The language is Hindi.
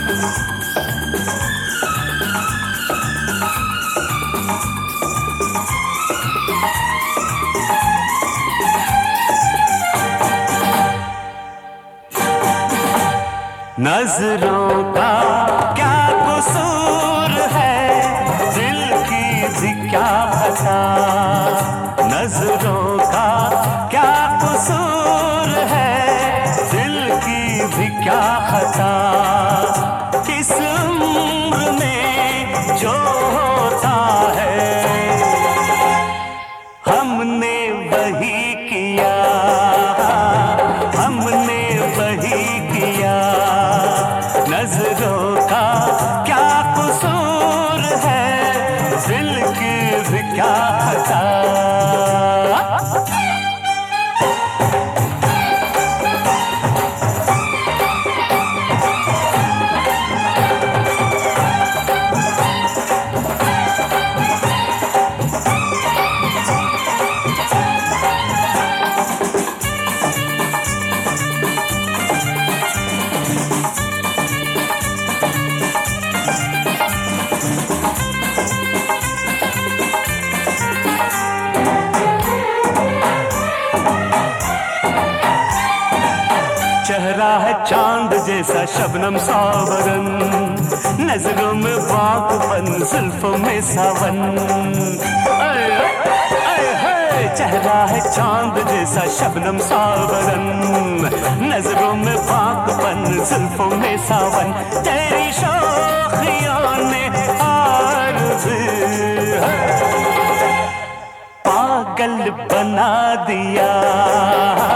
नजरों का क्या कसूर है, दिल की भी क्या पता। नजरों का क्या कसूर है, दिल की भी क्या खता। किस उम्र में जो होता है, हमने वही किया, हमने वही किया। नजरों का क्या कसूर है, दिल की भी क्या खता। चेहरा है चांद जैसा शबनम सावरन, नजरों में बागपन जुल्फों में सावन। चेहरा है चांद जैसा शबनम सावरन, नजरों में बागपन जुल्फों में सावन। तेरी शोखियों ने आरज़ू पागल बना दिया,